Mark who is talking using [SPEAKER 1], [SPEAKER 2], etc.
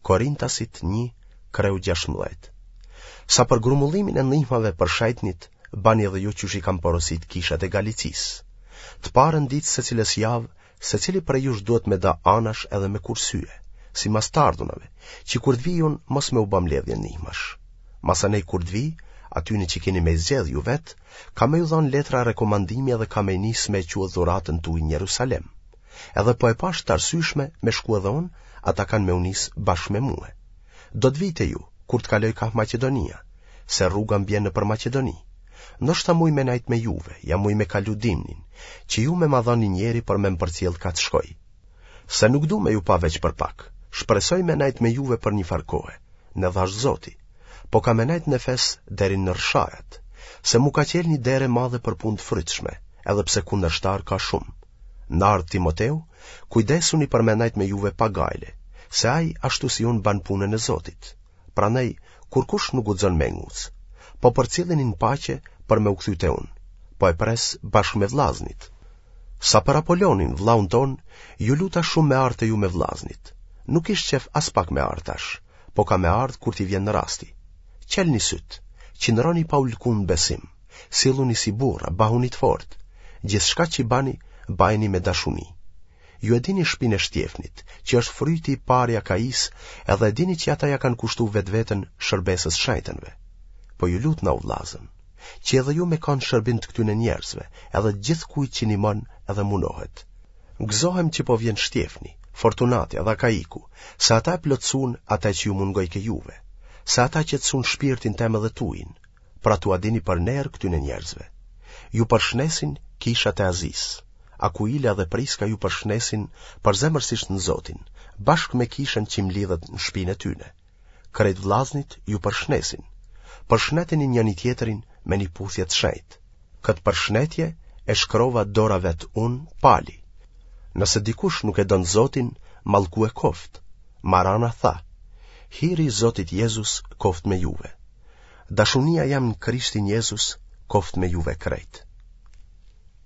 [SPEAKER 1] Korintasit 1:16. Sa për grumbullimin e ndihmave për shajtnit, bani edhe ju qysh i kam porosit kishat e Galicisë. Të parën ditë secilës javë, secili prej jush duhet me da anash edhe me kursye, si mas të ardhunave, që kur të vijun mos me u bë mbledhje ndihmash. Masanej kur të vi, atyni që keni me zgjedh ju vet, ka me ju dhon letra rekomandimi edhe ka me nis me quë dhuratën tuaj në Jerusalem. Edhe po e pash të arsyeshme me shku edhe unë, ata kanë me unis bashkë me mua. Do të vite ju, kur të kaloj ka Macedonia, se rruga mbjen në për Macedoni. Ndoshta muj me najt me juve, ja muj me kalu dimnin, që ju me ma dhoni njeri për me më përcjell ka të shkoj. Se nuk du me ju pa veç për pak, shpresoj me najt me juve për një farkohe, në dhash Zoti, po ka me najt në fes deri në rshajat, se mu ka qel një dere madhe për punë të frytshme, edhe pse kundërshtar ka shumë. Nardh Timoteu, kujdesuni për me najt me juve pa gajle, se ai ashtu si unë ban punën e Zotit. Prandaj, kur kush nuk guxon me nguc, po përcjelleni në paqe për me u kthy te unë, po e pres bashkë me vllaznit. Sa për Apolonin, vllaun ton, ju luta shumë me ardhë ju me vllaznit. Nuk ish qef as pak me ardhash, po ka me ardhë kur t'i vjen në rasti. Qelni syt, qëndroni pa u lkun besim, silluni si burra, bahuni të fort. Gjithçka që bani, bajni me dashuni. Ju e dini shpinën e shtjefnit, që është fryti i parë i Akais, edhe e dini që ata ja kanë kushtu vetveten shërbesës shajtenve. Po ju lut na u vllazën, që edhe ju me kanë shërbim të këtyne njerëzve, edhe gjithë kujt që nimon edhe munohet. Gëzohem që po vjen Shtjefni, Fortunati edhe Akaiku, se ata e plotësun ata që ju mungoj ke juve, se ata që të sun shpirtin tem edhe tuin, pra tu adini për nerë këtyne njerëzve. Ju përshnesin kishat e Azis, Akuila dhe Priska ju përshnesin për zemërsisht në Zotin, bashkë me kishën që mlidhet në shpinë e tyne. Krejt vllaznit ju përshnesin, përshnetin njëri tjetrin me një puthje të shenjtë. Këtë përshëndetje e shkrova dora vet unë, Pali. Nëse dikush nuk e don Zotin, mallku e koft. Marana tha: Hiri i Zotit Jezus koft me juve. Dashunia jam në Krishtin Jezus koft me juve krejt.